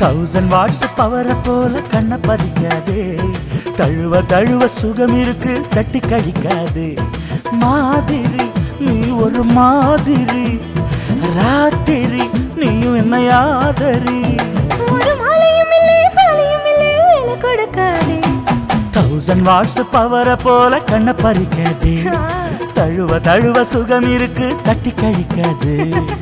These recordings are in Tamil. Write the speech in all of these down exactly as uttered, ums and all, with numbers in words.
தௌசண்ட் வாட்ஸ் பவரை போல கண்ண பறிக்காதே, தழுவ தழுவ சுகம் இருக்கு தட்டி கழிக்காதே. மாதிரி நீ ஒரு மாதிரி, ராத்திரி நீயும் என்ன யாதரி. ஒரு மாலையும் இல்லை தாலியும் இல்லை வேலை கொடுக்காதே. தௌசண்ட் வாட்ஸ் பவரை போல கண்ண பறிக்காதே, தழுவ தழுவ சுகம் இருக்கு தட்டி கழிக்காதே.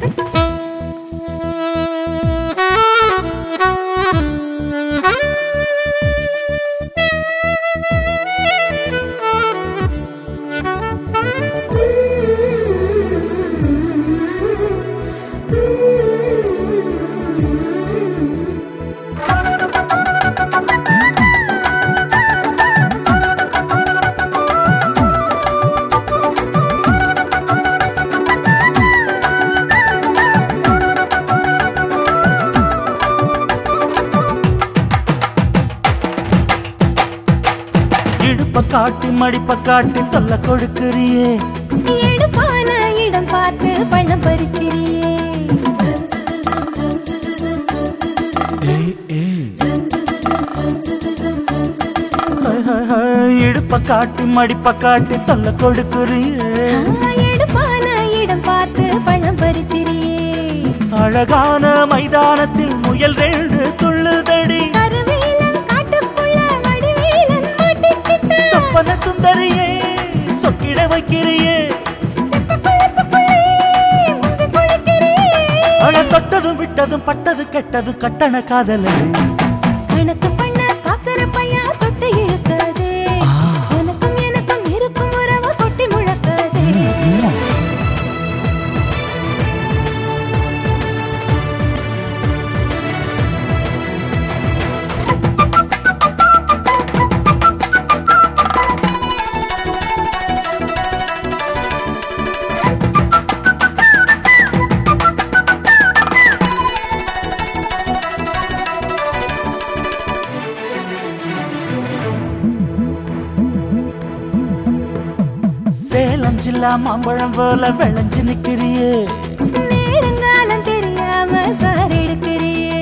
இடுப்ப காட்டி மடிப்ப காட்டி தொல்ல கொடுக்கிறியே, எடுப்பான இடம் பார்த்து பணம் பறிச்சிரியே. இடுப்ப காட்டி மடிப்ப காட்டி தொல்ல கொடுக்கிறியே, எடுப்பான இடம் பார்த்து பணம் பறிச்சிரியே. அழகான மைதானத்தில் முயல் ரெண்டு துள்ளுதடி, சொப்பன சுந்தரியே சொக்கிட வைக்கிறியே. அழ தொட்டதும் விட்டதும் பட்டது கெட்டது கட்டண காதலு. கணக்கு பண்ண பாக்குற பையா தொட்டு இழுக்காதே, எனக்கும் எனக்கும் இருக்கும் உறவு கொட்டி முழக்காதே. சேலம் ஜில்லா மாம்பழம் போல விளைஞ்சு நிக்கிறியே, நேரங்காலம் தெரியாம சார் எடுக்கிறியே.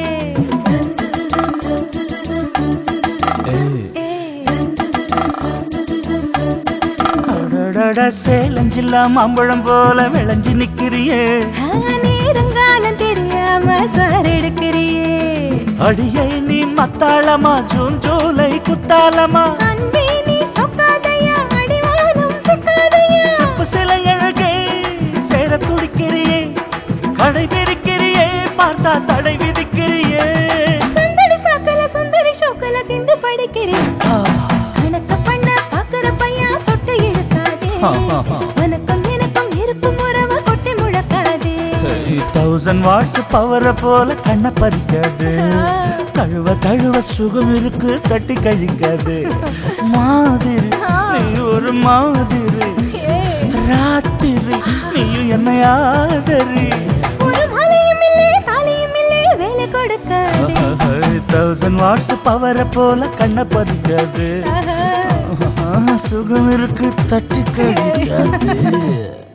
சேலம் ஜில்லா மாம்பழம் போல விளைஞ்சு நிக்கிறியே, நேரங்காலம் தெரியாம சார் எடுக்கிறியே. அடியை நீ மத்தாளமா ஜூன் ஜூலை குத்தாலமா, அன்பே நீ சொக்காதையா அடிவானம் சிக்காதையா. சிப்பு சிலை அழகே சேர துடிக்கிறியே, கடை விரிக்கிறியே பார்த்தா தடை விதிக்கிறியே. சந்தடி சாக்கல சுந்தரி ஷோக்கல சிந்து படிக்கிறேன். கணக்க பண்ண பாக்குற பையா தொட்டு இழுக்காதே, உனக்கும் எனக்கும் இருக்கும் உறவு கொட்டி முழக்காதே. தௌசண்ட் வாட்ஸ் பவரை போல கண்ண பறிக்காது, தழுவ தழுவ சுகம் இருக்கு தட்டி கழிக்காது. மாதிரி நீ ஒரு மாதிரி, ராத்திரி நீயும் என்ன யாதரி. ஒரு மாலையும் இல்லை தாலியும் இல்லை வேலை கொடுக்காதே. தௌசண்ட் வாட்ஸ் பவரை போல கண்ண பறிக்காது, சுகம் இருக்கு தட்டி கழிக்காது.